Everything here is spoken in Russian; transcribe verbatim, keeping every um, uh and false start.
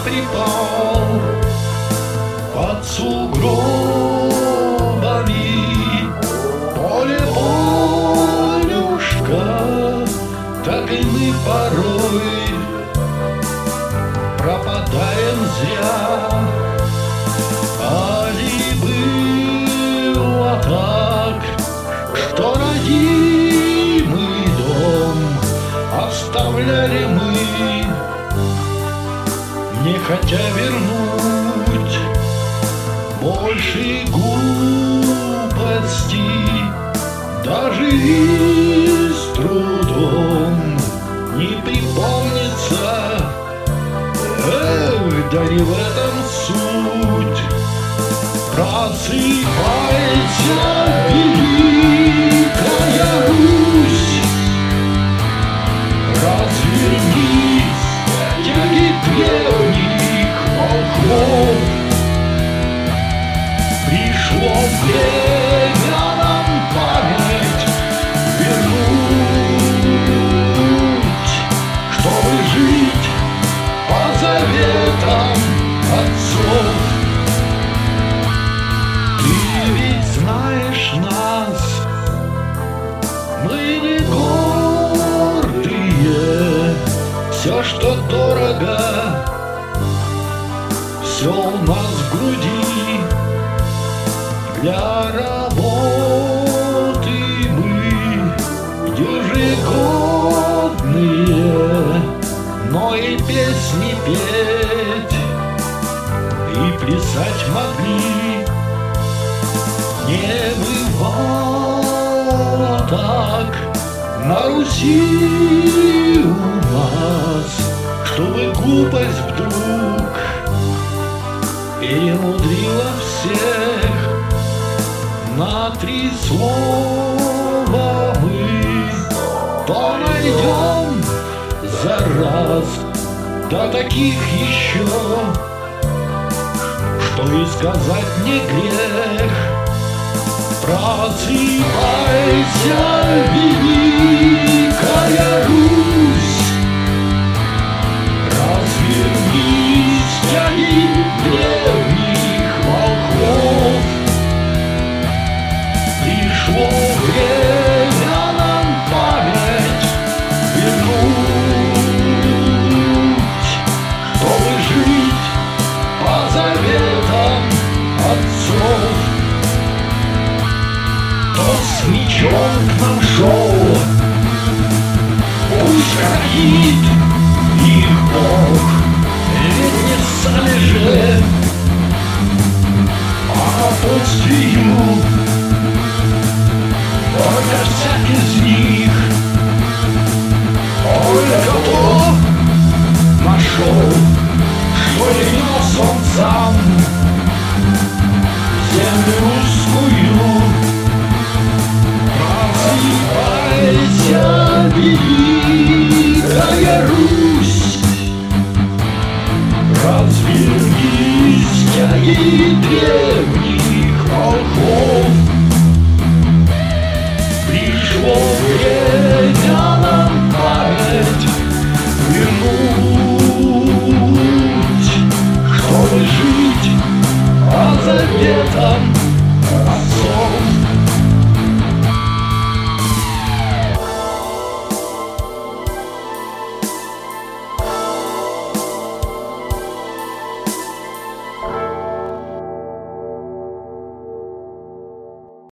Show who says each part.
Speaker 1: припал под сугробами. Поле, полюшка, так и мы порой пропадаем зря. Али было так, что родимый дом оставляли мы, не хотя вернуть больше глупости, даже и с трудом не припомнится. Эх, да не в этом суть. Просыпайся, великая Русь, развернись, тяги древних волхвов. Пришло время нам память вернуть, чтобы жить по заветам отцов. Ты ведь знаешь нас, мы не гордые, все, что дорого, все у нас в груди. Для работы мы ежегодные, но и песни петь, и плясать могли. Не бывало так на Руси у нас, чтобы глупость вдруг перемудрила всех. На три слова мы то найдем за раз, да таких еще, что и сказать не грех. Просыпайся, великая Русь, развернись, тяни древних волхвов. Пришло время нам память вернуть, чтобы жить по заветам отцов. Кто с мечом к нам шел, пусть хранит их Бог, ведь не сами же, а напутствию. Только всякий из них только то нашел, что не нес он сам землю русскую. Просыпайся, великая Русь, развернись, тяги древних волхвов. Пришло время нам память вернуть, чтобы жить по заветам